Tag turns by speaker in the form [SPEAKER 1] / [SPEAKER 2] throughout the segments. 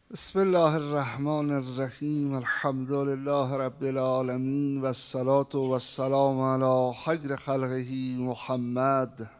[SPEAKER 1] بسم الله الرحمن الرحیم. الحمد لله رب العالمین و الصلاة و السلام علی خیر خلقه محمد.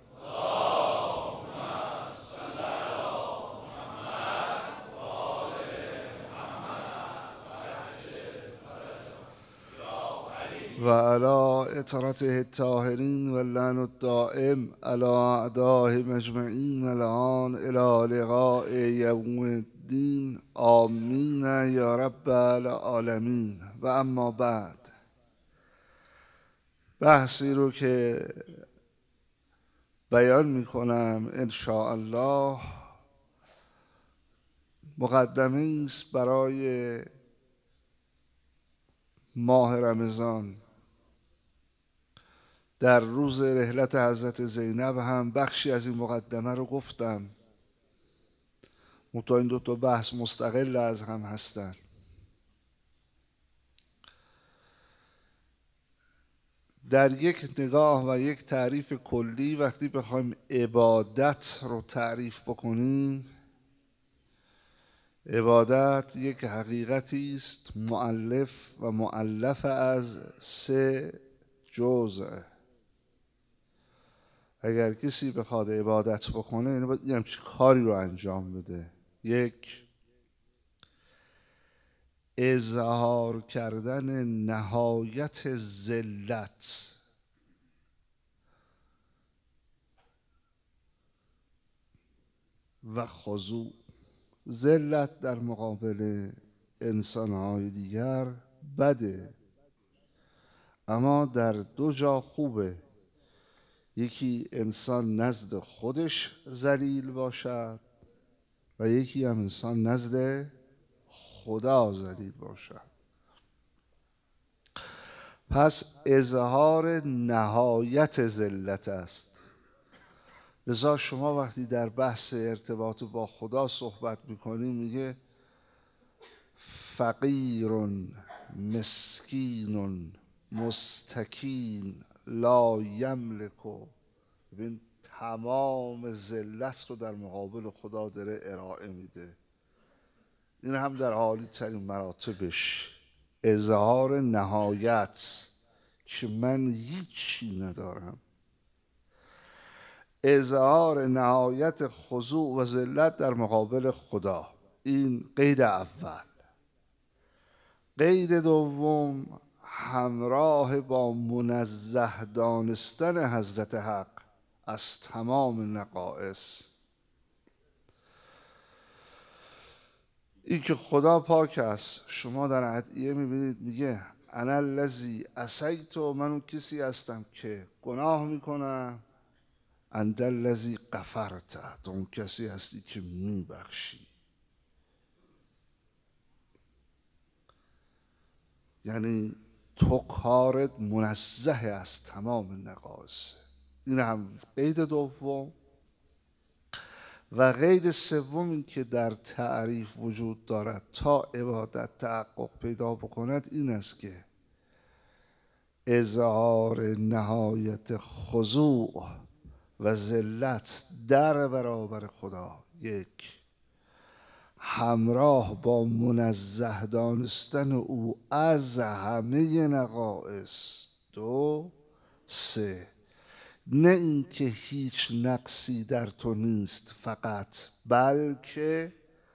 [SPEAKER 1] و علی اطرته الطاهرین و اللعن الدائم علی اعدائهم اجمعین الان الی لقاء یوم الدین. آمین یا رب العالمین. و اما بعد، بحثی رو که بیان میکنم انشاءالله مقدمه است برای ماه رمضان. در روز رحلت حضرت زینب هم بخشی از این مقدمه رو گفتم، منتها این دو تا بحث مستقل از هم هستن. در یک نگاه و یک تعریف کلی وقتی بخوایم عبادت رو تعریف بکنیم، عبادت یک حقیقتی است مؤلف و مؤلف از 3 جزء. اگر کسی بخواد عبادت بکنه یعنی باید همچین کاری رو انجام بده. 1، اظهار کردن نهایت ذلت و خضوع. ذلت در مقابل انسانهای دیگر بده، اما در 2 جا خوبه. یکی انسان نزد خودش ذلیل باشد و یکی هم انسان نزد خدا ذلیل باشد. پس اظهار نهایت ذلت است. لذا شما وقتی در بحث ارتباط با خدا صحبت میکنی میگه فقیر مسکین مستکین لا یملک. ببین تمام ذلت رو در مقابل خدا داره ارائه میده. این هم در عالی ترین مراتبش، اظهار نهایت که من هیچی ندارم. اظهار نهایت خضوع و ذلت در مقابل خدا. این قید اول. قید دوم، همراه با منزه دانستن حضرت حق از تمام نقائص. این که خدا پاک است. شما در ادعیه میبینید میگه انا الذی عصیت، من اون کسی هستم که گناه میکنم. انت الذی غفرت، اون کسی هستی که میبخشی. یعنی تو کارت منزه از تمام نقائص. این هم قید دوم. و قید سوم این که در تعریف وجود دارد تا عبادت تحقق پیدا بکند این است که اظهار نهایت خضوع و ذلت در برابر خدا. 1، همراه با منزه دانستن او از همه نقائص. 2، 3، نه اینکه هیچ نقصی در تو نیست فقط، بلکه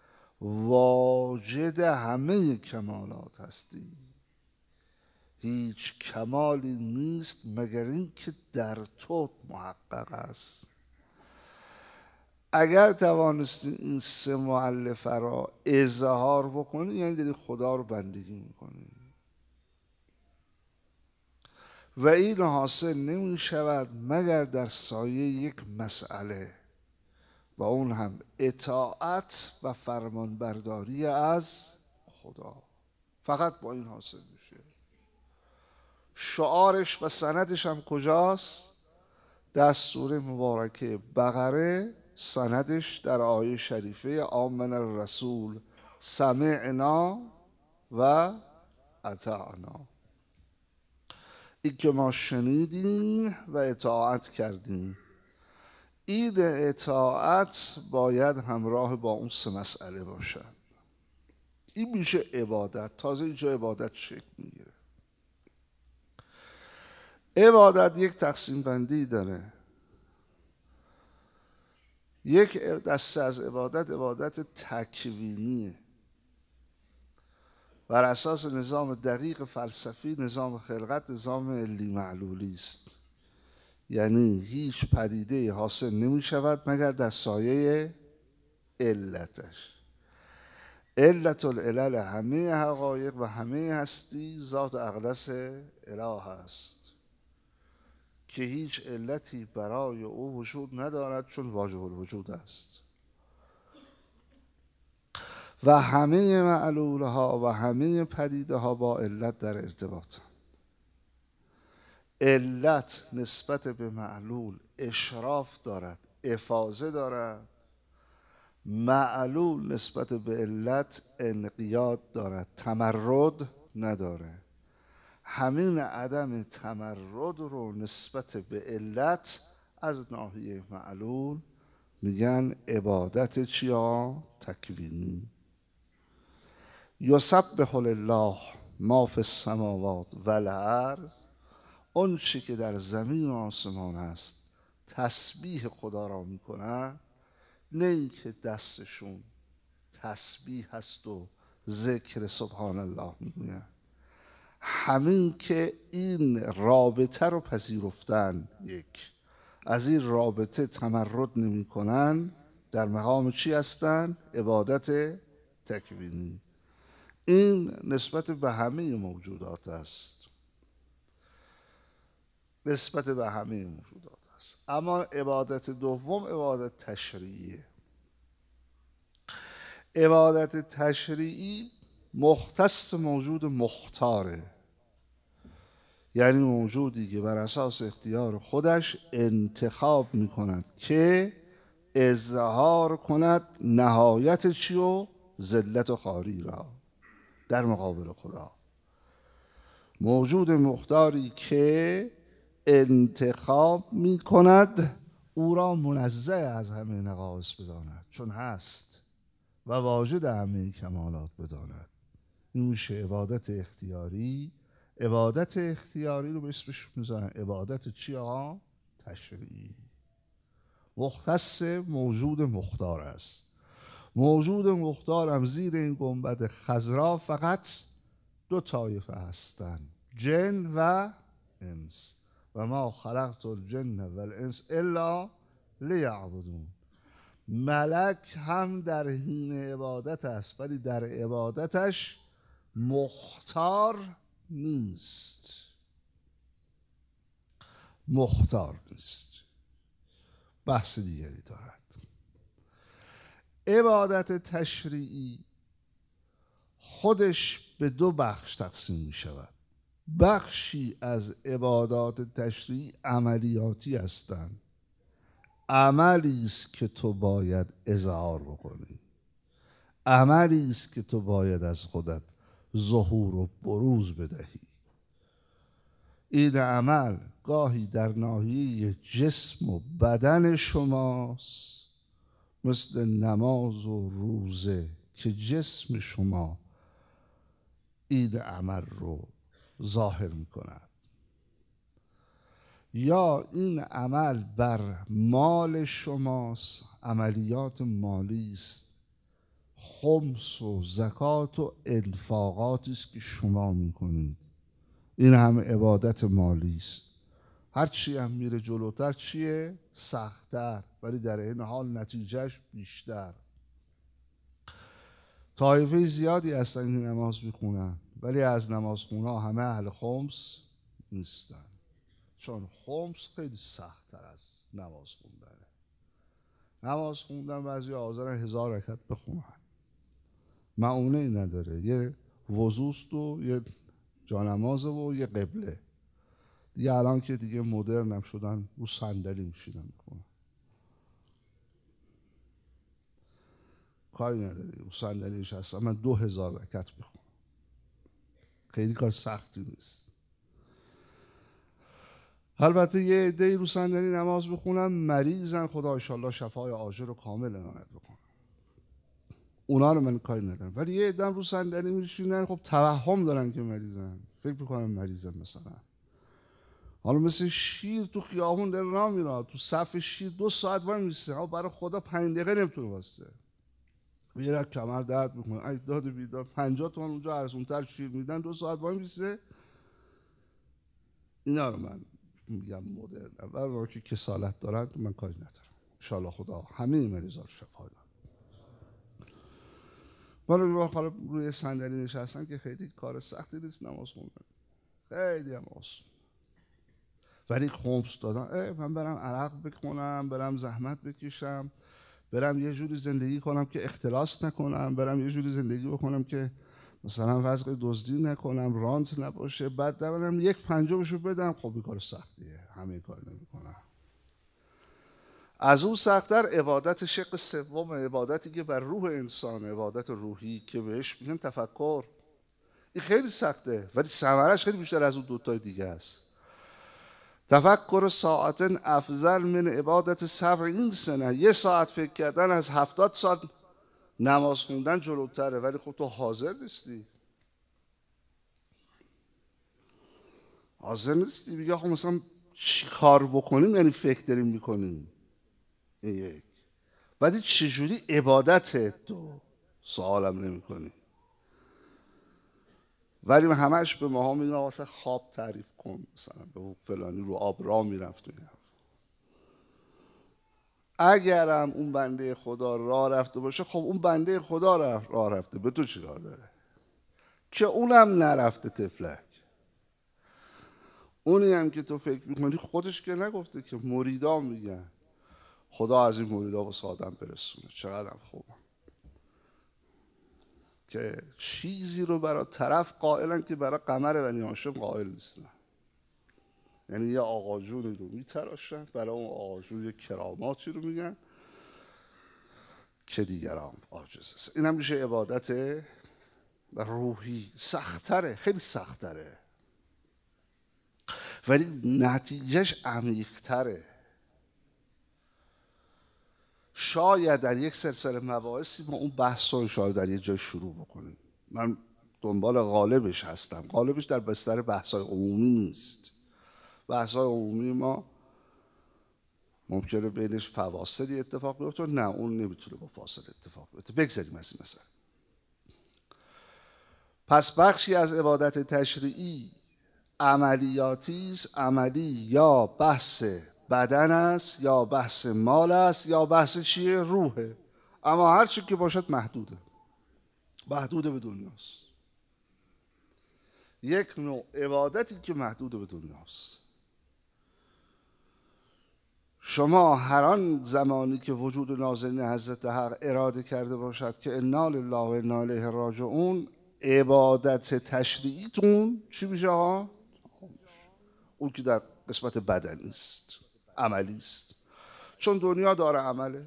[SPEAKER 1] واجد همه کمالات هستی. هیچ کمالی نیست مگر اینکه در تو محقق است. اگر توانستی این 3 مؤلفه را اظهار بکنی یعنی داری خدا رو بندگی میکنی. و این حاصل نمی شود مگر در سایه یک مسئله و اون هم اطاعت و فرمانبرداری از خدا. فقط با این حاصل میشه. شعارش و سندش هم کجاست؟ در سوره مبارکه بقره. سندش در آیه شریفه آمن الرسول سمعنا و اطعنا. این که ما شنیدیم و اطاعت کردیم. این اطاعت باید همراه با اون 3 مسئله باشد. این میشه عبادت. تازه اینجا عبادت شکل میگیره. عبادت یک تقسیم بندی داره. یک دسته از عبادت تکوینیه، بر اساس نظام دقیق فلسفی، نظام خلقت، نظام علی معلولی است. یعنی هیچ پدیده حاصل نمی شود مگر در سایه علتش. علت العلل همه حقایق و همه هستی ذات اقدس اله است که هیچ علتی برای او وجود ندارد چون واجب الوجود است و همه معلولها و همه پدیده ها با علت در ارتباطند. علت نسبت به معلول اشراف دارد، افاضه دارد. معلول نسبت به علت انقیاد دارد، تمرد نداره. همین عدم تمرد رو نسبت به علت از ناحیه معلول میگن عبادت چیا؟ تکوینی. یسبح لله ما فی السماوات و الارض، اون چی که در زمین و آسمان است تسبیح خدا را میکنن. نه اینکه دستشون تسبیح هست و ذکر سبحان الله میگوین، همین که این رابطه رو پذیرفتن، یک از این رابطه تمرد نمی کنن، در مقام چی هستن؟ عبادت تکوینی. این نسبت به همه موجودات است، نسبت به همه موجودات است. اما عبادت دوم عبادت تشریعیه. عبادت تشریعی مختص موجود مختاره، یعنی موجودی که بر اساس اختیار خودش انتخاب میکند که اظهار کند نهایت چی و ذلت و خواری را در مقابل خدا. موجود مختاری که انتخاب میکند او را منزه از همه نقائص بداند چون هست و واجد همه کمالات بداند. این میشه عبادت اختیاری. عبادت اختیاری رو به اسمش میذارن عبادت چی آقا؟ تشریعی. مختص موجود مختار است. موجود مختار هم زیر این گنبد خضرا فقط دو طایفه هستند، جن و انس. و ما خلقت الجن و الانس الا لیعبدون. ملک هم در حین عبادت است ولی در عبادتش مختار نیست. مختار نیست، بحث دیگری دارد. عبادت تشریعی خودش به دو بخش تقسیم می شود. بخشی از عبادات تشریعی عملیاتی هستند. عملی است که تو باید اظهار بکنی، عملی است که تو باید از خودت ظهور و بروز بدهی. این عمل گاهی در ناحیه جسم و بدن شماست، مثل نماز و روزه که جسم شما این عمل رو ظاهر میکند، یا این عمل بر مال شماست، عملیات مالی است، خمس و زکات و انفاقاتی است که شما میکنید. این هم عبادت مالی است. هر چی هم میره جلوتر چیه؟ سخت‌تر، ولی در این حال نتیجهش بیشتر. طایفه زیادی هستن که نماز میخونن ولی از نمازخونا همه اهل خمس نیستن، چون خمس خیلی سخت‌تر از نماز خوندنه. نماز خوندن بعضی حاضرن 1000 رکعت بخونن، معونه ای نداره، یه وضوست و یه جانمازه و یه قبله. دیگه الان که دیگه مدرن هم شدن رو صندلی میشینن میخونن، کاری نداره، رو صندلیش هستم من 2000 رکعت بخونم، خیلی کار سختی نیست. البته یه عده‌ای رو صندلی نماز بخونن مریضن، خدا انشالله شفای عاجل و کامل عنایت بکنه. اونا رو من کاری ندارم. ولی یه عده رو صندلی میشینن، خب توهم دارن که مریضن، فکر میکنن مریضن. مثلا حالا مثل شیر تو خیابون داره راه میره، تو صف شیر 2 ساعت وای میسته، برای خدا 5 دقیقه نمیتونه واسه میره، کمر درد میکنه، ای داد بیداد، 50 تومن اونجا ارزونتر شیر میدن، 2 ساعت وای میسته. اینا رو من میگم مدرن. و که کسالت دارن من کاری ندارم. انشالله خدا همه مریضا رو شفا بده. حالا روی صندلی نشستن که خیلی کار سختی نیست نماز خوندن، خیلی هم آسون. ولی خمس دادن، من برم عرق بکنم، برم زحمت بکشم، برم یه جوری زندگی کنم که اختلاس نکنم، برم یه جوری زندگی بکنم که مثلا وضع دزدی نکنم، رانت نباشه، بعد برم 1/5 بدم، خب این کار سختیه، همه کار نمیکنم. از اون سخت‌تر عبادت شق سوم، عبادتی که بر روح انسان، عبادت روحی که بهش میگن تفکر. این خیلی سخته ولی ثمرش خیلی بیشتر از اون دوتای دیگه است. تفکر ساعت افضل من عبادت 70 سنه. 1 ساعت فکر کردن از 70 سال نماز خوندن جلوتره. ولی خب تو حاضر نیستی، حاضر نیستی بگی خب مثلا چی کار بکنیم، یعنی فکر داریم میکنیم. یک ولی چجوری عبادت تو سوالم نمی کنی. ولی همش به ماها میگن واسه خواب تعریف کن، مثلا به فلانی رو آب راه میرفت. اگرم اون بنده خدا راه رفته باشه، خب اون بنده خدا راه رفته، به تو چیکار داره؟ که اونم نرفته تفلک. اونی هم که تو فکر میکنی خودش که نگفته که، مریدا میگن خدا از این مریدا واسه آدم برسونه. چقدر خوب که چیزی رو برای طرف قائلن که برای قمر بنی هاشم قائل نیستن. یعنی یه آقاجونی رو میتراشن، برای اون آقاجون یه کراماتی رو میگن که دیگران عاجز است. این هم میشه عبادت روحی. سختره، خیلی سختره، ولی نتیجهش عمیق‌تره. شاید در یک سلسله مباحثی ما اون بحث رو شاید در یه جای شروع بکنیم. من دنبال غالبش هستم. غالبش در بستر بحث‌های عمومی نیست. بحث‌های عمومی ما ممکنه بینش فواصلی اتفاق بیفته، نه اون نمیتونه با فاصله اتفاق بیفته. بگذاریم از این مثلا. پس بخشی از عبادت تشریعی عملیاتی است. عملی یا بحث بدن است، یا بحث مال است، یا بحث چیه؟ روحه. اما هر چی که باشد محدوده، محدوده به دنیاست. یک نوع عبادتی که محدود به دنیاست. شما هر آن زمانی که وجود نازنین حضرت حق اراده کرده باشد که انا لله و انا الیه راجعون، عبادت تشریعیتون چی میشه ها؟ اون که در قسمت بدنی است، عملی است. چون دنیا داره عمله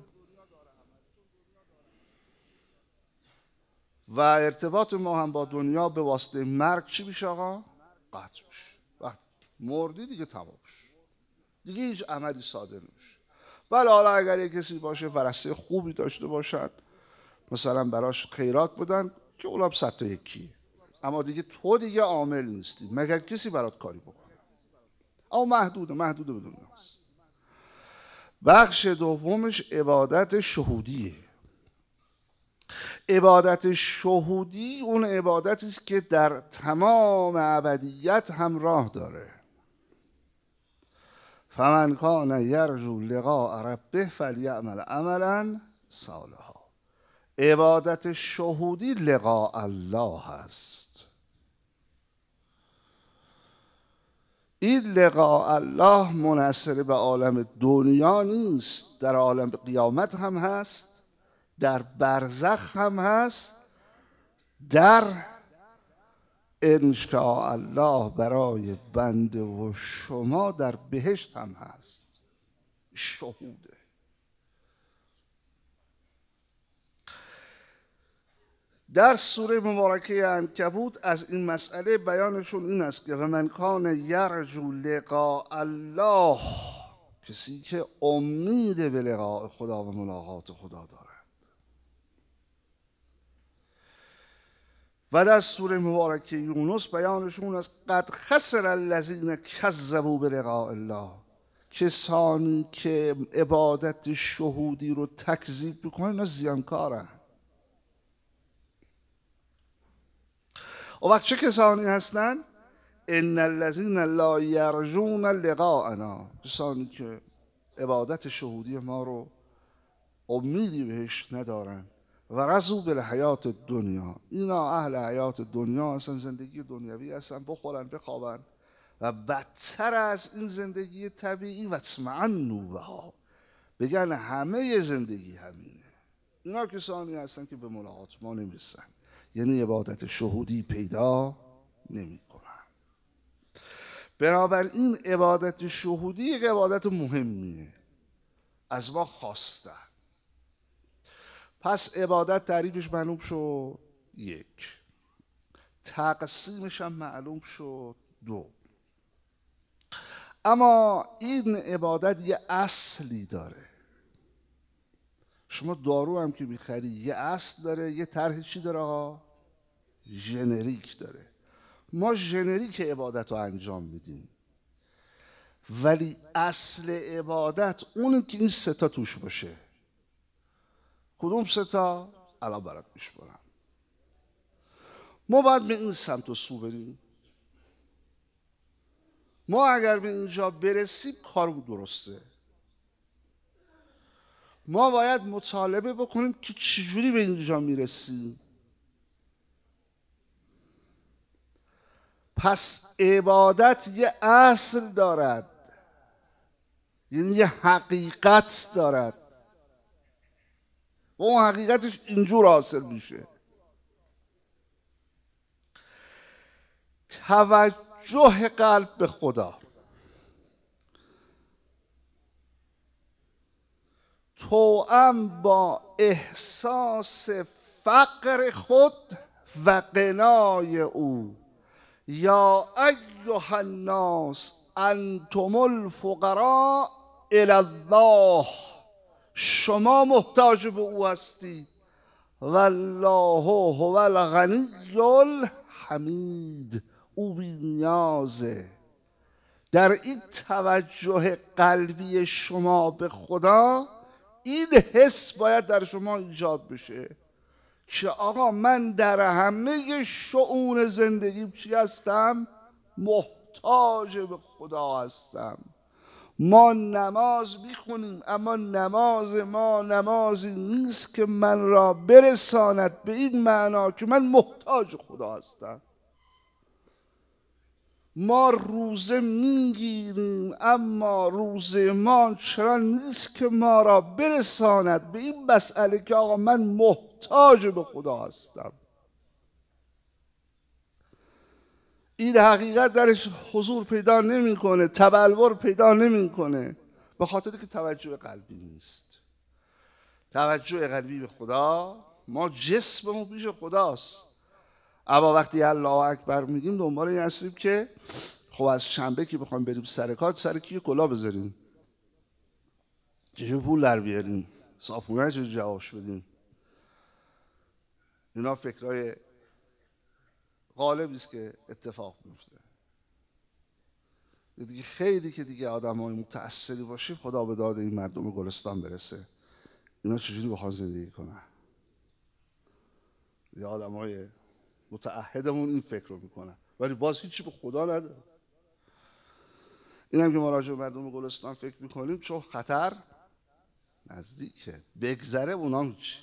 [SPEAKER 1] و ارتباط ما هم با دنیا به واسطه مرگ چی میشه آقا؟ قطع میشه. وقت مردی دیگه تمام شد، دیگه هیچ عملی صادر نمیشه. بله حالا اگر یک کسی باشه ورثه خوبی داشته باشد، مثلا براش خیرات بدن که اونم 100 تا یکیه، اما دیگه تو دیگه عامل نیستی مگر کسی برات کاری بکنه. اما محدوده به دنیاست. بخش دومش عبادت شهودیه. عبادت شهودی اون عبادتی است که در تمام ابدیت همراه داره. فمن کان یرجو لقاء ربه فلیعمل عملا صالحا. عبادت شهودی لقاء الله است. این لقاء الله منحصر به عالم دنیا نیست، در عالم قیامت هم هست، در برزخ هم هست، در انشاء الله برای بنده و شما در بهشت هم هست. شهوده. در سوره مبارکه عنکبوت از این مسئله بیانشون این است که من کان یرجو لقاء الله، کسی که امید به لقاء خدا و ملاقات خدا دارد. و در سوره مبارکه یونس بیانشون از قد خسر الذین کذبوا بلقاء الله، کسانی که عبادت شهودی رو تکذیب میکنن اینا زیانکارن. و وقت چه کسانی هستن؟ ان الذین لا یرجون لقاءنا، کسانی که عبادت شهودی ما رو امیدی بهش ندارن. و رضوا بالحیات دنیا، اینا اهل حیات دنیا هستن، زندگی دنیوی هستن، بخورن بخوابن و بدتر از این زندگی طبیعی و اطمئنوا بها، بگن همه زندگی همینه. اینا کسانی هستن که به ملاقات ما نمیرسن، یعنی عبادت شهودی پیدا نمیکنن. بنابراین عبادت شهودی یک عبادت مهمیه، از ما خواستن. پس عبادت تعریفش معلوم شد، یک. تقسیمش هم معلوم شد، دو. اما این عبادت یه اصلی داره. شما دارو هم که میخری یه اصل داره، یه طرح چی داره آقا؟ ژنریک داره. ما ژنریک عبادت رو انجام میدیم، ولی اصل عبادت اونه که این سه تا توش باشه. کدوم سه تا؟ الان برات میشمارم. ما باید به این سمت و سو بریم. ما اگر به اینجا برسیم کارمون درسته. ما باید مطالبه بکنیم که چجوری به اینجا میرسیم. پس عبادت یه اصل دارد، یعنی یه حقیقت دارد و اون حقیقتش اینجور حاصل میشه. توجه قلب به خدا، توأم با احساس فقر خود و غنای او. یا ایها الناس انتم الفقراء الی الله، شما محتاج به او هستید. والله هو الغنی الحمید، او بی‌نیازه. در این توجه قلبی شما به خدا، این حس باید در شما ایجاد بشه که آقا من در همه شؤون زندگیم چی هستم؟ محتاج به خدا هستم. ما نماز میخونیم، اما نماز ما نمازی نیست که من را برساند به این معنا که من محتاج خدا هستم. ما روزه میگیریم، اما روزه ما چرا نیست که ما را برساند به این مسئله که آقا من محتاج به خدا هستم. این حقیقت درش حضور پیدا نمیکنه، تبلور پیدا نمیکنه، به خاطر که توجه قلبی نیست. توجه قلبی به خدا، ما جسممون پیش خداست، اما وقتی الله اکبر میگیم دنبال این هستیم که خب از شنبه که بخوایم بریم سر کار، سر کی کلاه بذاریم، چجور پول در بیاریم، صاحبونه چجور جوابش بدیم. اینا فکرهای غالبی است که اتفاق میفته. دیگه خیلی که دیگه آدمای متأثری باشیم، خدا به داد این مردم گلستان برسه. اینا چجوری بخوان زندگی کنن؟ یا آدمای متعهدمون این فکر رو میکنن، ولی باز هیچی به خدا نداره. این هم که ما راجع به مردم گلستان فکر میکنیم، چون خطر نزدیکه، بگذره اونا میشه.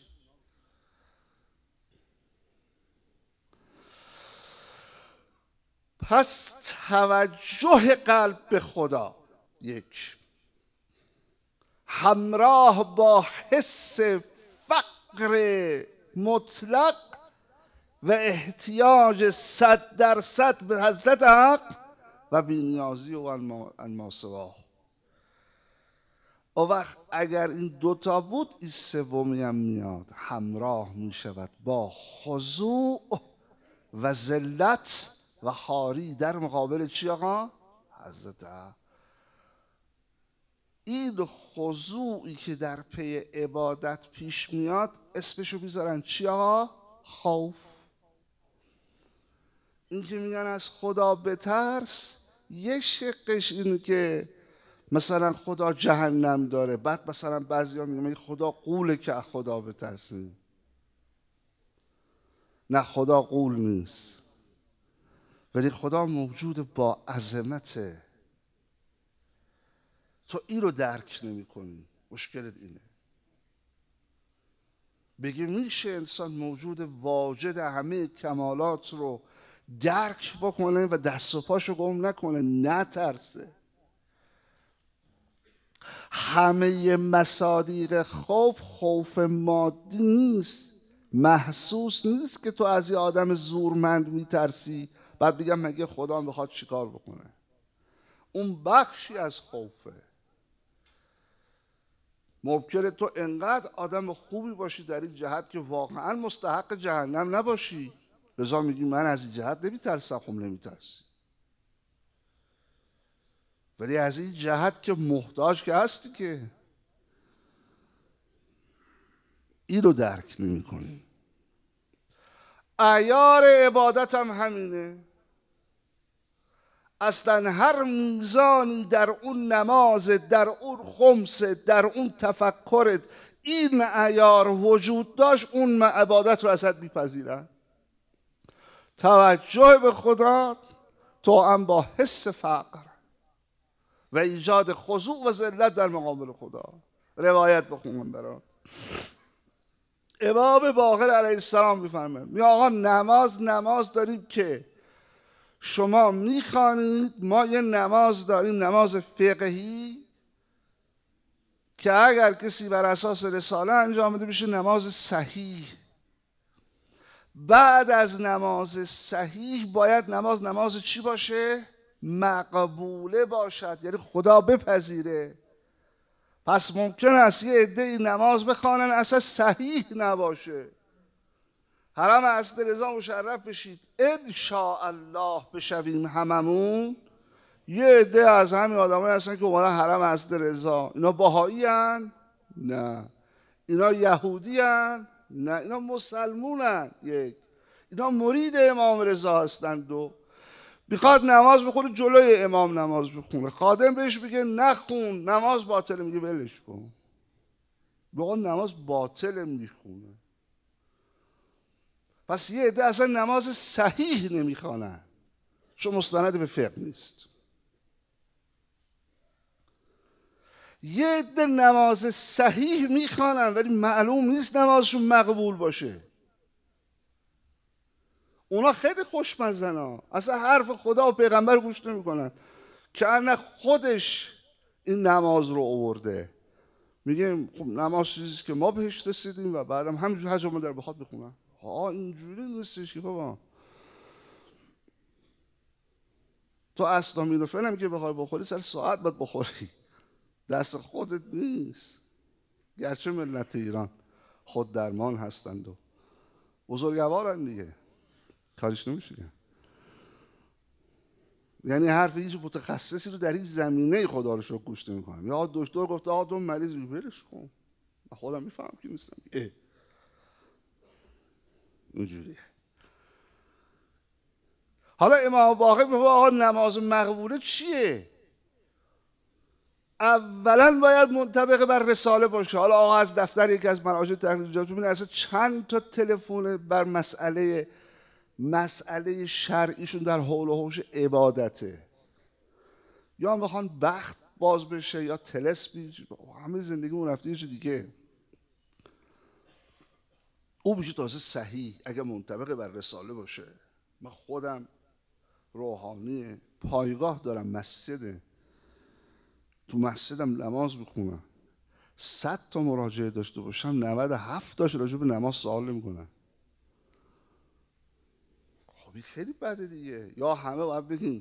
[SPEAKER 1] پس توجه قلب به خدا، یک، همراه با حس فقر مطلق و احتیاج 100% به حضرت حق و بی‌نیازی و انما سواه. و وقت اگر این دوتا بود، این سومی هم میاد، همراه میشود با خضوع و ذلت و خواری در مقابل چی آقا؟ حضرت حق. این خضوعی که در پی عبادت پیش میاد، اسمشو میذارن چی آقا؟ خوف. این که میگن از خدا بترس، یه شقش اینه که مثلا خدا جهنم داره، بعد مثلا بعضیا میگن خدا غوله که از خدا بترسیم. نه، خدا غول نیست، ولی خدا موجود با عظمته. تو این رو درک نمی کنی. مشکلت اینه. بگی میشه انسان موجود واجد همه کمالات رو درک بکنه و دست و پاشو گم نکنه، نترسه. همه مصادیق خوف مادی نیست، محسوس نیست که تو از یه آدم زورمند میترسی بعد بگم مگه خدا میخواد چیکار بکنه. اون بخشی از خوفه. ممکنه تو انقدر آدم خوبی باشی در این جهت که واقعا مستحق جهنم نباشی، لذا میگی من از این جهت نمیترسم. خب نمیترسی، ولی از این جهت که محتاج که هستی که این رو درک نمی کنی. عیار عبادت هم همینه. اصلا هر میزانی در اون نماز، در اون خمس، در اون تفکرت این عیار وجود داشت، اون عبادت رو ازت میپذیرن. توجه به خدا تو هم با حس فقر و ایجاد خضوع و ذلت در مقابل خدا. روایت بخونم برات. امام باقر علیه السلام میفرماید می آقا نماز داریم که شما میخوانید، ما یه نماز داریم، نماز فقهی که اگر کسی بر اساس رساله انجام بده میشه نماز صحیح. بعد از نماز صحیح باید نماز چی باشه؟ مقبوله باشد، یعنی خدا بپذیره. پس ممکن است یه عده‌ای نماز بخوانن اصلا صحیح نباشه. حرم حضرت رضا مشرف بشید ان شاء الله بشویم هممون. یه عده از همین آدمایی هستن که اومدن حرم حضرت رضا. اینا بهایی هن؟ نه. اینا یهودی هن؟ نه. اینا مسلمون هن. یک. اینا مرید امام رضا هستند و میخواد نماز بخونه جلوی امام نماز بخونه. خادم بهش بگه نخون نماز باطله، میگه ولش کن. بگه نماز باطله میخونه. پس یه عده اصلا نماز صحیح نمیخوانن چون مستند به فقه نیست. یه عده نماز صحیح میخوانن ولی معلوم نیست نمازشون مقبول باشه. اونا خیلی خوشمزن ها، اصلا حرف خدا و پیغمبر گوش نمیکنن، که نه خودش این نماز رو آورده. میگه خب نماز چیزیست که ما بهش رسیدیم و بعدم همینجور هر جا من در بخواد بخونم. اینجوری نیستش که بابا. تو اسلامینوفن هم که بخوای بخوری سر ساعت باید بخوری، دست خودت نیست. گرچه ملت ایران خود درمان هستند و بزرگوارن دیگه، کارش نمیشه. یعنی حرف هیچ متخصصی رو در این زمینه خدا رو شکر گوش نمی‌کنم. یا دکتر گفته تو مریض ولش کن، من خودم میفهمم که نیستم. اینجوریه. حالا امام باقر میگه آقا نماز مقبوله چیه؟ اولا باید منطبق بر رساله باشه. حالا آقا از دفتر یکی از مراجع تحقیقات ببین اصلا چند تا تلفن بر مسئله شرعیشون در حول و حوش عبادته. یا میخوان بخت باز بشه یا طلسم، همه زندگیمون رفته یه چیز دیگه. او میشه تازه صحیح اگه منطبق بر رساله باشه. من خودم روحانی پایگاه دارم، مسجده، تو مسجدم نماز میخونم. 100 تا مراجعه داشته باشم 97 تاش راجع به نماز سوال نمیکنن. خب این خیلی بده دیگه. یا همه باید بگین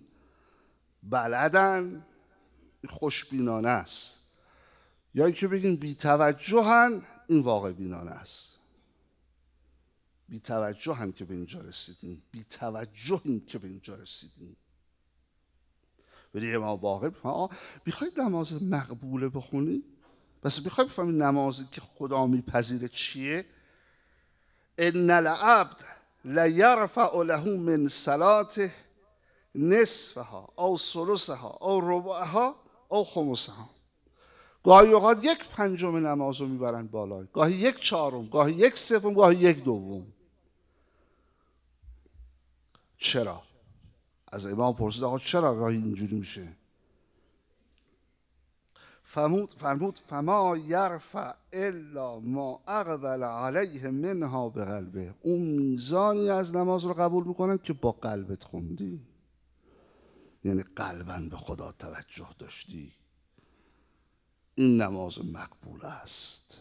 [SPEAKER 1] بلدن، خوشبینانه است، یا اینکه بگین بی توجهن، این واقع بینانه است. بی توجهن که به اینجا رسیدیم، بی توجهیم که به اینجا رسیدیم. ولی امام باقر میخوای نماز مقبوله بخونی؟ بس میخوای بفهمی نمازی که خدا میپذیره چیه؟ ان العبد لیرفع له من صلاته نصفها او ثلثها او ربعها او خمسها. گاهی اوقات 1/5 نماز رو میبرن بالا، گاهی 1/4، گاهی 1/3، گاهی 1/2. چرا؟ از امام پرسید آقا چرا گاهی اینجوری میشه؟ فرمود فما یرفع الا ما اقبل علیه منها به قلبه. اون میزانی از نماز رو قبول میکنن که با قلبت خوندی، یعنی قلباً به خدا توجه داشتی، این نماز مقبول است.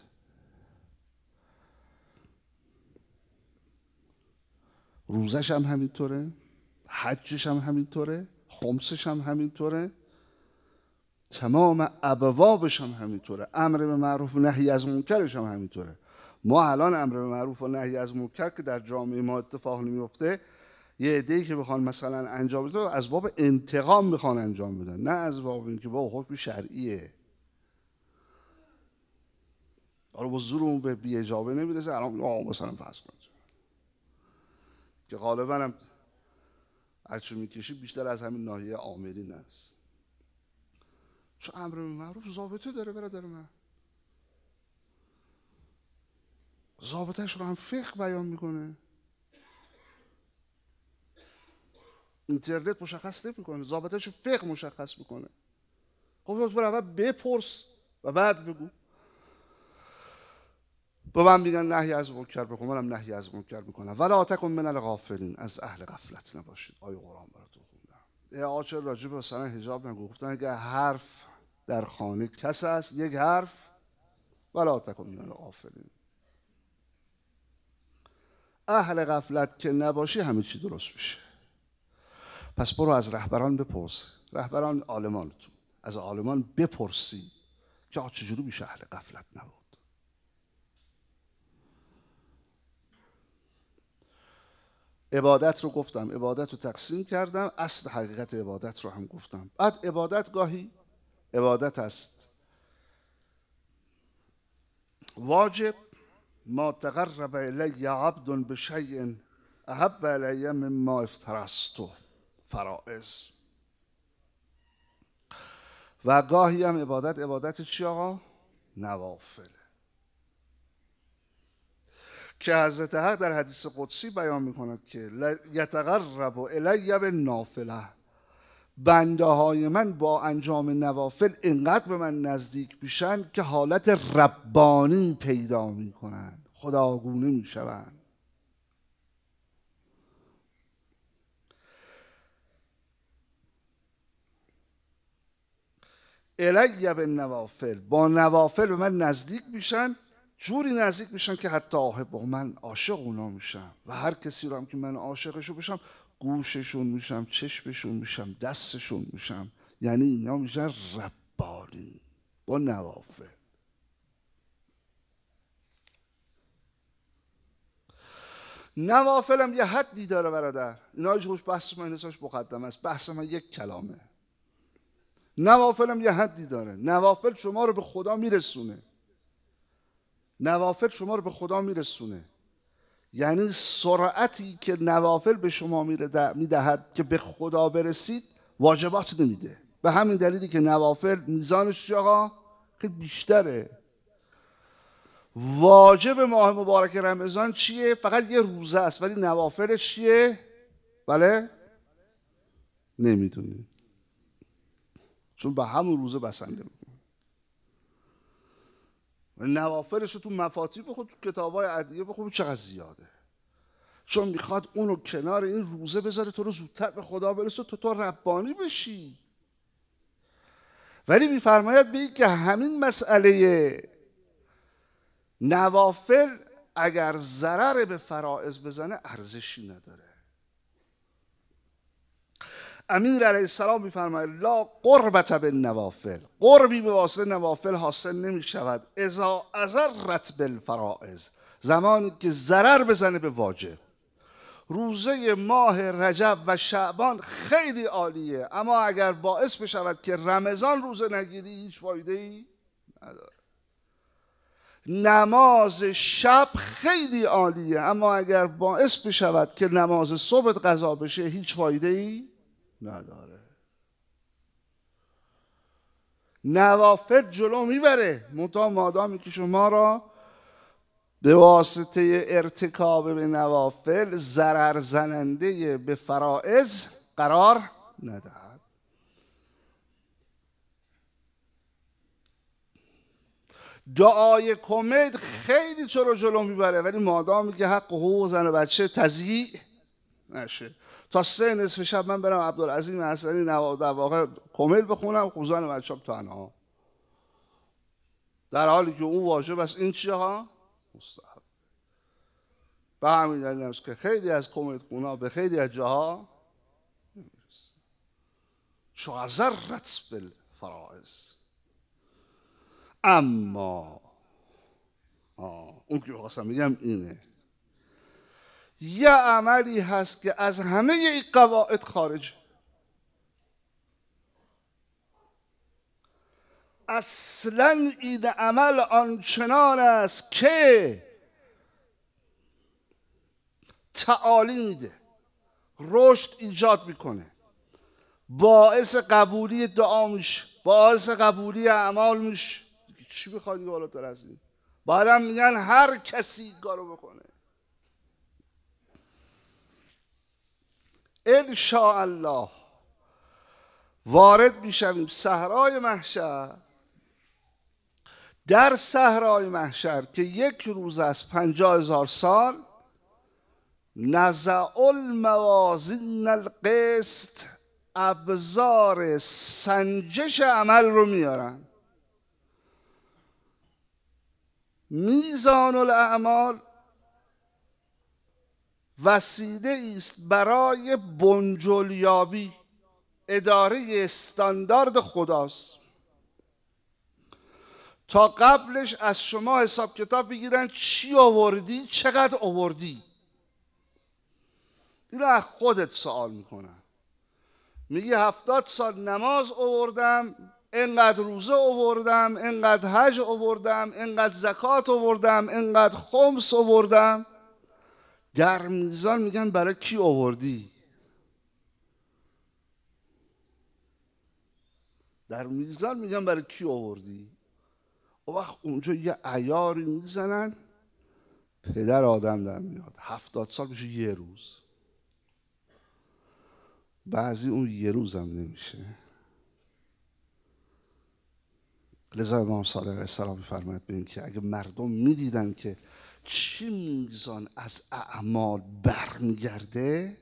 [SPEAKER 1] روزش هم همینطوره، حجش هم همینطوره، خمسش هم همینطوره، تمام ابوابش هم همینطوره، امر به معروف و نهی از منکرش هم همینطوره. ما الان امر به معروف و نهی از منکر که در جامعه ما اتفاق نمیفته، یه عده‌ای که بخوان مثلا انجام بدن از باب انتقام میخوان انجام بدن، نه از باب اینکه با حکم شرعیه. آره با زورمون به بی اجابه نمیرسه. الان مثلا فرض کنید که غالبا هم هرچی میکشی بیشتر از همین ناحیه آمرین است، چون امر به معروف ضابطه داره برادر من، ضابطهش رو هم فقه بیان میکنه. اینترنت مشخص نمیکنه، ضابطهش فقه مشخص میکنه. خب تو اول بپرس و بعد بگو. به من میگن نهی از منکر بکن، منم نهی از منکر میکنم. ولا تکن من الغافلین، از اهل غفلت نباشید. آیه قرآن براتون خوندم. آقا چرا راجع به مثلا حجاب نگو؟ گفتن اگه حرف در خانه کس است، یک حرف ولا تکن من الغافلین. اهل غفلت که نباشی همه چی درست میشه. پس برو از رهبران بپرس، رهبران عالمانتون، از عالمان بپرسی که آقا چجوری میشه اهل غفلت نبود. عبادت رو گفتم، عبادت رو تقسیم کردم، اصل حقیقت عبادت رو هم گفتم. بعد عبادت گاهی عبادت است واجب، ما تقرب الی عبد بشیء احب الی مما افترضته، فرائض. و گاهی هم عبادت چی آقا؟ نوافل، که حضرت حق در حدیث قدسی بیان میکند که یتقرب الی بالنافله، بنده های من با انجام نوافل اینقدر به من نزدیک میشن که حالت ربانی پیدا میکنن، خداگونه میشون. الی بالنوافل، با نوافل به من نزدیک میشن، جوری نزدیک میشن که حتی احب، من عاشق اونا میشم. و هر کسی رو هم که من عاشقشو بشم، گوششون میشم، چشمشون میشم، دستشون میشم، یعنی اینا میشن ربانی با نوافل. نوافل هم یه حدی داره برادر، اینا هیچ بحث من نساش مقدم است، بحث من یک کلامه. نوافل هم یه حدی داره. نوافل شما رو به خدا میرسونه، نوافل شما رو به خدا میرسونه، یعنی سرعتی که نوافل به شما میدهد که به خدا برسید واجبات نمیده. به همین دلیلی که نوافل میزانش آقا خیلی بیشتره. واجب ماه مبارک رمضان چیه؟ فقط یه روزه است، ولی نوافلش چیه؟ بله؟ نمیدونی، چون به همون روزه بسنده میکنه. نوافلش رو تو مفاتیح بخون، تو کتابای ادعیه بخون، چقدر زیاده، چون میخواد اونو کنار این روزه بذاره تو رو زودتر به خدا برسه، تو ربانی بشی. ولی میفرماید به این که همین مسئله نوافل اگر ضرر به فرائض بزنه ارزشی نداره. امیر علیه السلام میفرماید لا قربت بالنوافل، قربی به واسطه نوافل حاصل نمیشود اذا اضرت بالفرائض، زمانی که ضرر بزنه به واجب. روزه ماه رجب و شعبان خیلی عالیه، اما اگر باعث بشود که رمضان روزه نگیری هیچ فایده ای نداره. نماز شب خیلی عالیه، اما اگر باعث بشود که نماز صبح قضا بشه هیچ فایده ای نداره. نوافل جلو میبره، منتها مادامی که شما را به واسطه ارتکاب به نوافل ضرر زننده به فرائض قرار ندهد. دعای کمد خیلی جلو میبره، ولی مادامی که حق حقوق زن و بچه تضییع نشه. تا 3 نصف شب من برم عبدالعظیم حسنی در واقع کمد بخونم، زن و بچه‌ام تنها، در حالی که اون واجب است، این چیه ها؟ مستحب. به همین دلیل است که خیلی از کمد خونا به خیلی از جاها نمیرسه. شو ذرت بالفرائض. اما اون که خواستم بگم اینه، یه عملی هست که از همه این قواعد خارج، اصلا این عمل آنچنان است که تعالی میده، رشد ایجاد میکنه، باعث قبولی دعا میشه، باعث قبولی اعمال میشه. چی بخواد بالاتر از این؟ بعدم میگن هر کسی کارو بکنه. ان شاء الله وارد میشویم صحرای محشر. در صحرای محشر که 1 روز از 50,000 سال، نزع الموازین القسط، ابزار سنجش عمل رو میارن. میزان الاعمال وسیله است برای بنجلیابی، اداره استاندارد خداست. تا قبلش از شما حساب کتاب بگیرن چی آوردی، چقدر آوردی. اینو از خودت سوال میکنن. میگی 70 سال نماز آوردم، اینقدر روزه آوردم، اینقدر حج آوردم، اینقدر زکات آوردم، اینقدر خمس آوردم. در میزان میگن برای کی آوردی؟ در میزان میگن برای کی آوردی؟ اون وقت اونجا یه عیاری میزنن، پدر آدم در میاد. 70 سال میشه 1 روز، بعضی اون 1 روز هم نمیشه. لذا امام صادق علیه السلام میفرماید به این که اگه مردم میدیدن که چه میزان از اعمال برمیگرده،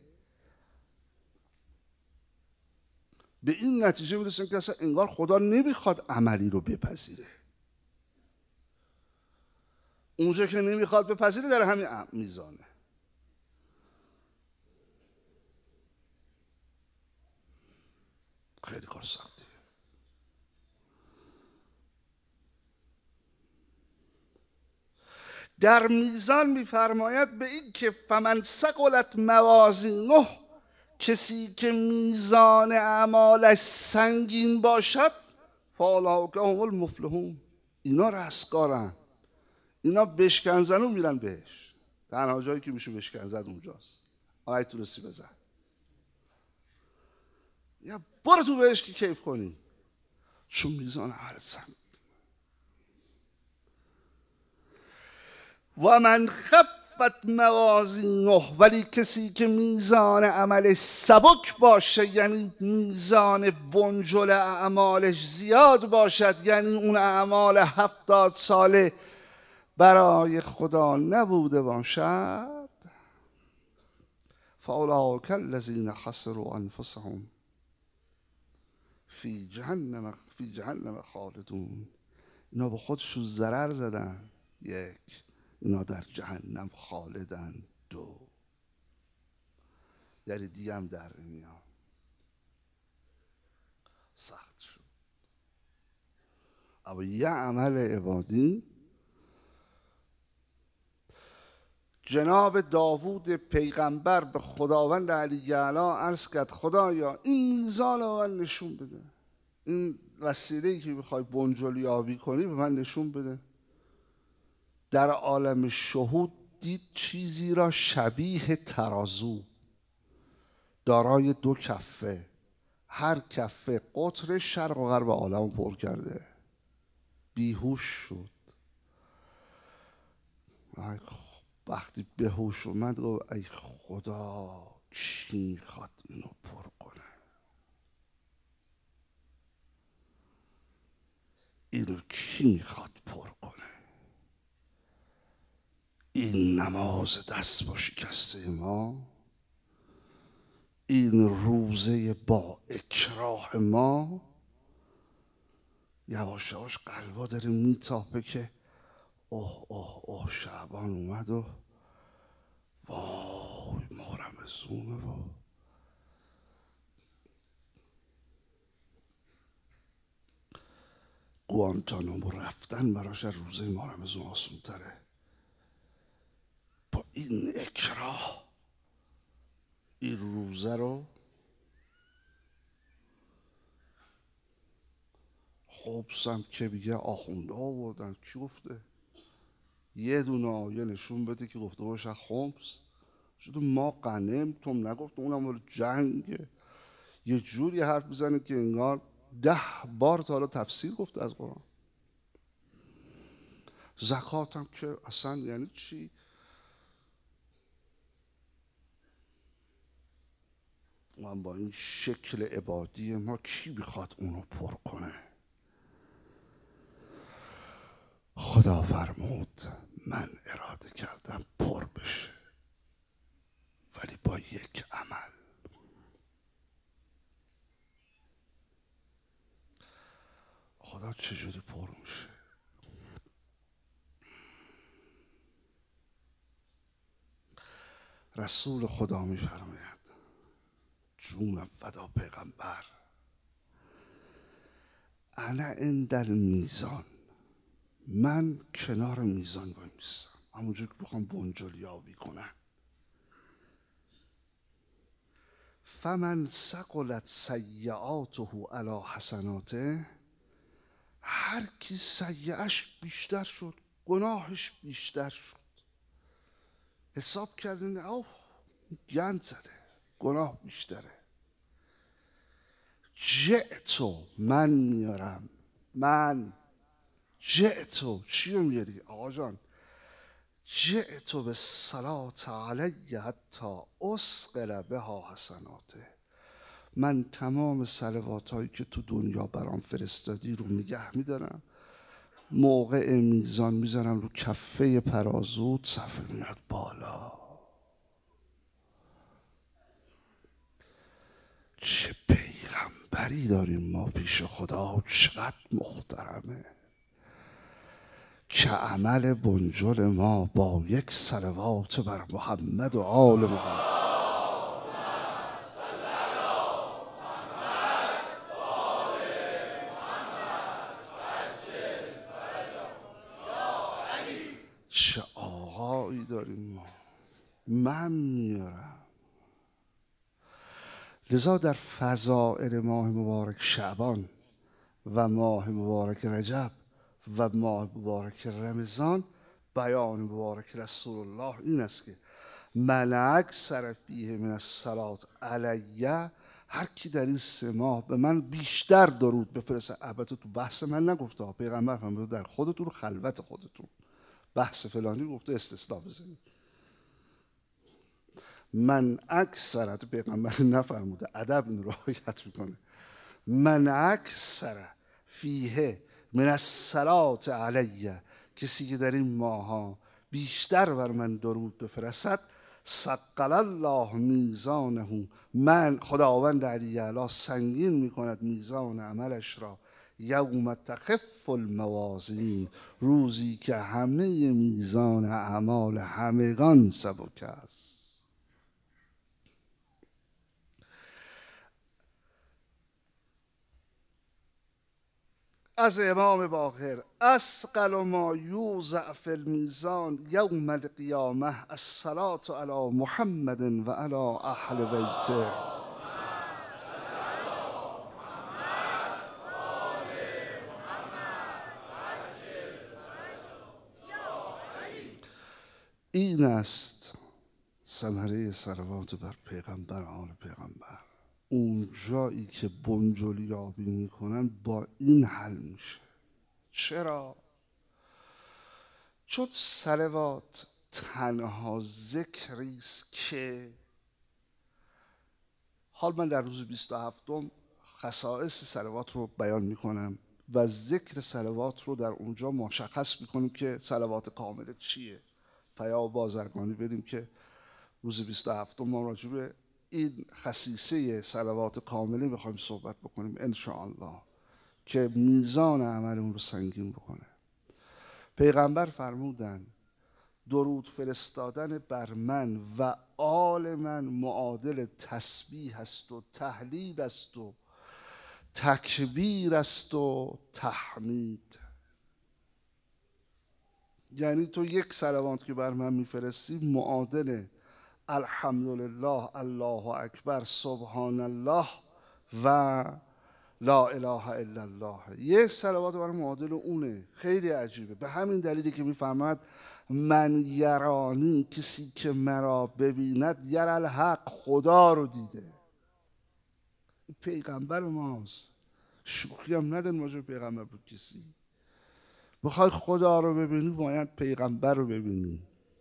[SPEAKER 1] به این نتیجه میرسن که اصلا انگار خدا نمیخواد عملی رو بپذیره. اونجا که نمیخواد بپذیره در همین میزانه. خیلی کار سختیه. در میزان میفرماید به این که فمن ثقلت موازینه، کسی که میزان اعمالش سنگین باشد، فاولئک هم المفلحون، اینا رستگارن، اینا بشکن زنو میرن بهش. تنها جایی که میشه بشکن زد اونجاست. آیت تونستی بزن یا برو تو بهش که کیف کنی، چون میزان عمل سنگین. و من خفت موازینه، ولی کسی که میزان عملش سبک باشه، یعنی میزان بنجل اعمالش زیاد باشد، یعنی اون اعمال 70 ساله برای خدا نبوده باشد، فاولئک الذین خسروا انفسهم فی جهنم خالدون. اینا به خودشون ضرر زدن. 1، اینا در جهنم خالدن. 2، یعنی دیگه هم در میان. سخت شد. اما یه عمل عبادی، جناب داوود پیغمبر به خداوند علی اعلی عرض کرد خدایا این میزان رو من نشون بده، این وسیله‌ای که بخوای بنجلیابی کنی به من نشون بده. در عالم شهود دید چیزی را شبیه ترازو دارای دو کفه، هر کفه قطر شرق و غرب عالم پر کرده. بیهوش شد. وقتی به هوش اومد گفت ای خدا کی میخواد اینو پر کنه؟ اینو کی میخواد پر کنه؟ این نماز دست با شکسته ما، این روزه با اکراه ما. یواش یواش قلبا داره میتاپه که اوه اوه اوه شعبان اومد و وای ما رمضونه و گوانتانامو رفتن براش از روزه ما رمضون آسون تره. با این اکراه این روزه رو خبسم که میگه آخونده آوردن. کی گفته؟ یه دونه آیه نشون بده که گفته باشه خمس شده ما غنم توم نگفته، اونم ولی جنگه. یه جوری حرف میزنه که انگار 10 بار تا حالا تفسیر گفته از قرآن. زکات هم که اصلا یعنی چی؟ من با این شکل عبادی ما کی میخواد اونو پر کنه؟ خدا فرمود من اراده کردم پر بشه، ولی با یک عمل. خدا چجوری پر میشه؟ رسول خدا میفرماید جونم فدا پیغمبر، انا عند المیزان، من کنار میزان وای میستم، همونجور که بخوام بنجلیابی کنم. فمن ثقلت سیئاته علی حسناته، هر کی سیئش بیشتر شد، گناهش بیشتر شد، حساب کردین اوه گند زده گناه بیشتره، جئتو من میارم، من جئتو چی رو میاری آقا جان؟ جئتو به صلات علی حتی اسقل بها حسناته، من تمام صلوات هایی که تو دنیا برام فرستادی رو نگه میدارم، موقع میزان میذارم رو کفه پرازوت، صفحه میاد بالا. چه پیغمبری داریم ما پیش خدا، چقدر محترمه که عمل بنجل ما با یک صلوات بر محمد و آل محمد. چه آقایی داریم ما، من میارم. لذا در فضائل ماه مبارک شعبان و ماه مبارک رجب و ماه مبارک رمضان بیان مبارک رسول الله این است که من اکثر فیه من الصلاة علیه، هر کی در این 3 ماه به من بیشتر درود بفرسته. البته تو بحث من نگفته، پیغمبر فرموده در خودتون خلوت خودتون، بحث فلانی گفته استثناء بزنید. من اکثر، پیغمبر نفرموده، ادب این رعایت میکنه، من اکثر فیه من الصلاة علیه، کسی که در این ماها بیشتر بر من درود بفرستد، ثقل الله میزانه، من خداوند علی اعلی سنگین میکند میزان عملش را، یوم تخف الموازین، روزی که همه میزان اعمال همگان سبک است. از امام باقر اثقل ما یوضع فی المیزان یوم القیامه الصلاة علی محمد و علی اهل بیته. این است ثمره صلوات بر پیغمبر آل پیغمبر. اون جایی که بنجلیابی میکنن با این حل میشه. چرا؟ چون صلوات تنها ذکری است که حال من در روز 27 خصائص صلوات رو بیان میکنم و ذکر صلوات رو در اونجا مشخص میکنیم که صلوات کامله چیه. پیام بازرگانی بدیم که روز 27 ما راجع به این خصیصه صلوات کامله میخوایم صحبت بکنیم انشاءالله که میزان عملمون رو سنگین بکنه. پیغمبر فرمودن درود فرستادن بر من و آل من معادل تسبیح است و تهلیل است و تکبیر است و تحمید. یعنی تو یک صلوات که بر من میفرستی معادل الحمدلله، الله اکبر، سبحان الله و لا اله الا الله. یک صلوات برای معادل اونه. خیلی عجیبه. به همین دلیلی که میفرماد من یرانی، کسی که مرا ببیند، یر الحق، خدا رو دیده. پیغمبر ماست. شوخی هم ندن راجع به پیغمبر بود. کسی بخوای خدا رو ببینی باید پیغمبر رو ببینی.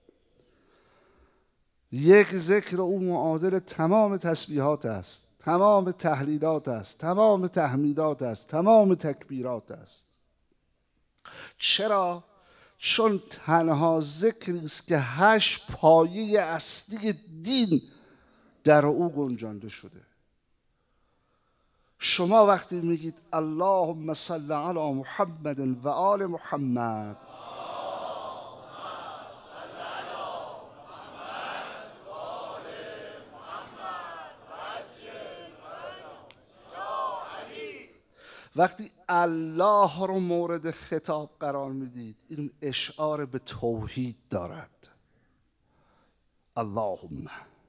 [SPEAKER 1] یک ذکر او معادل تمام تسبیحات است، تمام تهلیلات است، تمام تحمیدات است، تمام تکبیرات است. چرا؟ چون تنها ذکری است که 8 پایه اصلی دین در او گنجانده شده. شما وقتی میگید اللهم صل علی محمد و آل محمد، وقتی الله رو مورد خطاب قرار میدید این اشعار به توحید دارد. اللهم.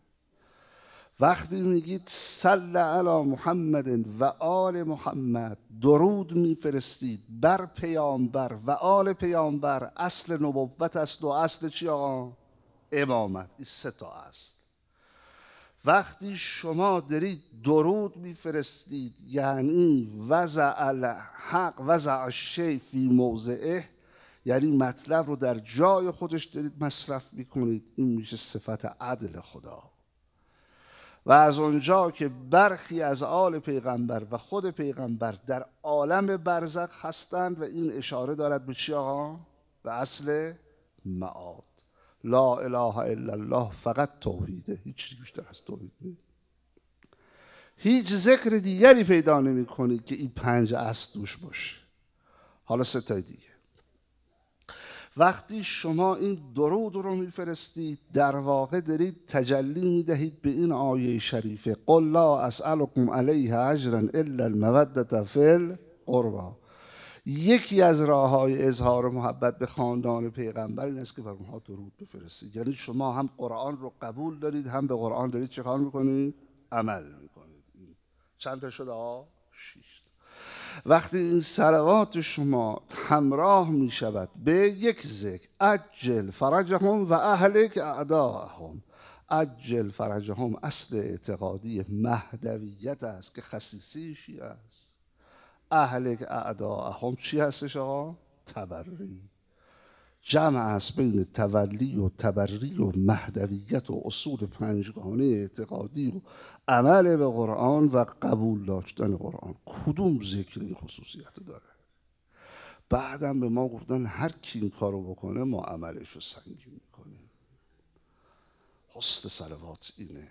[SPEAKER 1] وقتی میگید صل علی محمد و آل محمد، درود میفرستید بر پیامبر و آل پیامبر. اصل نبوت است و اصل چی آقا؟ امامت. این 3 تا است. وقتی شما دارید درود میفرستید یعنی وضع الحق وضع الشیء فی موضعه، یعنی مطلب رو در جای خودش دارید مصرف میکنید. این میشه صفت عدل خدا. و از اونجا که برخی از آل پیغمبر و خود پیغمبر در عالم برزخ هستند و این اشاره دارد به چی آقا؟ به اصل معاد. لا اله الا الله فقط توحیده، هیچ چیزی بیشتر از توحید نیست. هیچ ذکر دیگری پیدا نمی کنید که این 5 اصل توش باشه. حالا 3 تای دیگه. وقتی شما این درود رو میفرستید در واقع دارید تجلی میدهید به این آیه شریفه قل لا اسألكم علیه اجرا الا المودة فی القربى. یکی از راه‌های اظهار محبت به خاندان پیغمبر این است که بر اونها درود بفرستید. یعنی شما هم قرآن رو قبول دارید، هم به قرآن دارید چه کار میکنید؟ عمل میکنید. چند تا شده؟ 6. وقتی این صلوات شما همراه میشود به یک ذکر عجل فرجهم و اهلک اعداءهم. عجل فرجهم اصل اعتقادی مهدویت است که خصیصه شیعه است. اهلک اعداءهم چی هستش آقا؟ تبری. جمع است بین تولی و تبری و مهدویت و اصول 5گانه اعتقادی و عمل به قرآن و قبول داشتن قرآن. کدوم ذکر این خصوصیت داره؟ بعدم به ما گفتن هر کی این کارو بکنه ما عملش رو سنگین میکنیم. حسن صلوات اینه.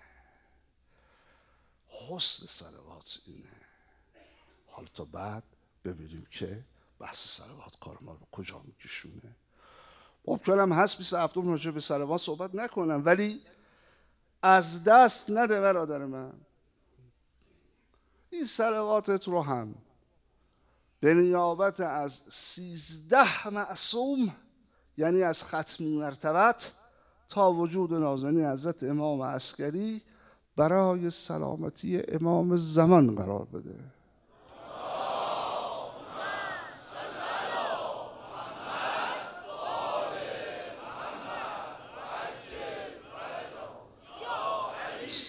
[SPEAKER 1] حسن صلوات اینه. حالا تا بعد ببینیم که بحث صلوات کار ما رو کجا میکشونه. ممکن هم هست 27 راجع به صلوات صحبت نکنم، ولی از دست نده برادر من. این صلواتت رو هم به نیابت از 13 معصوم، یعنی از ختمی مرتبت تا وجود نازنین حضرت امام عسکری، برای سلامتی امام زمان قرار بده.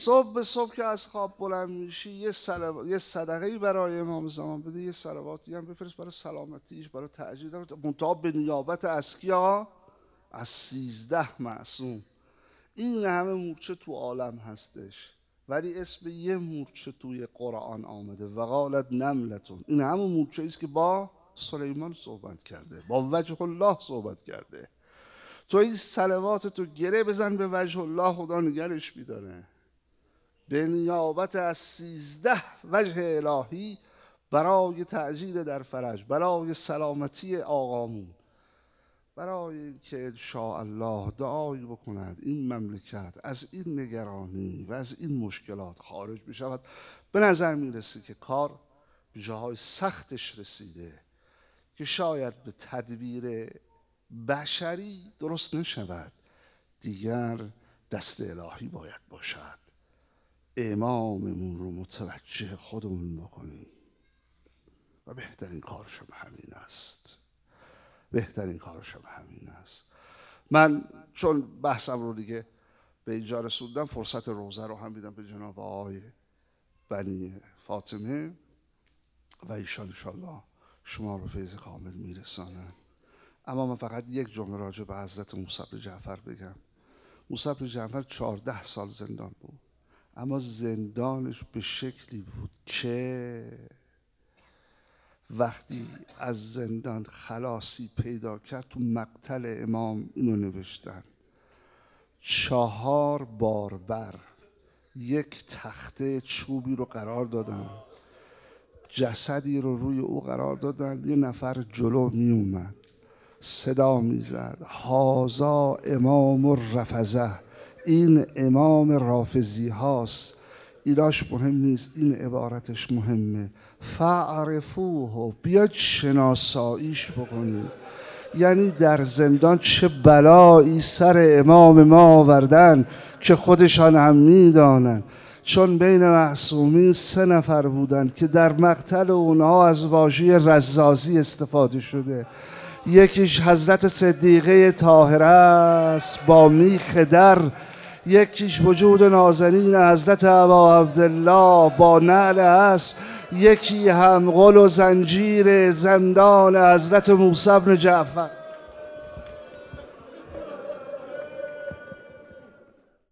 [SPEAKER 1] صبح به صبح که از خواب بلند میشی یه صدقه‌ای برای امام زمان بده، یه صلواتی هم بفرست برای سلامتیش، برای تعجیل، منتها به نیابت از کیا؟ از 13 معصوم. این همه مورچه تو عالم هستش ولی اسم یه مورچه توی قرآن آمده، وقالت نملتون. این همه مورچه است که با سلیمان صحبت کرده، با وجه الله صحبت کرده. تو این صلوات تو گره بزن به وجه الله، خدا نگرش می‌داره. به نیابت از 13 وجه الهی برای تعجیل در فرج، برای سلامتی آقامون، برای اینکه انشاءالله دعایی بکند این مملکت از این نگرانی و از این مشکلات خارج بشود. به نظر میرسه که کار به جاهای سختش رسیده که شاید به تدبیر بشری درست نشود، دیگر دست الهی باید باشد. اماممون رو متوجه خودمون بکنیم و بهترین کارش هم همین است. بهترین کارش هم همین است. من چون بحثم رو دیگه به اینجا رسوندم، فرصت روزه رو هم میدم به جناب آقای بنی فاطمه و ایشان انشاءالله شما رو فیض کامل میرسانن. اما من فقط یک جمله راجع به حضرت موسی بن جعفر بگم. موسی بن جعفر 14 سال زندان بود، اما زندانش به شکلی بود که وقتی از زندان خلاصی پیدا کرد، تو مقتل امام اینو نوشتن: 4 باربر یک تخته چوبی رو قرار دادن، جسدی رو روی او قرار دادن، یه نفر جلو می اومد صدا می زد: هازا امام الرفضه، این امام رافضی هاست. ایراش مهم نیست، این عبارتش مهمه: فعرفوه، بیاید شناساییش بکنید. یعنی در زندان چه بلایی سر امام ما آوردن که خودشان هم میدانن، چون بین معصومین 3 نفر بودن که در مقتل اونها از واژه رزازی استفاده شده. یکیش حضرت صدیقه طاهره است با میخ در، یکیش وجود نازنین حضرت ابا عبدالله با نعل اسب، یکی هم غل و زنجیر زندان حضرت موسی بن جعفر.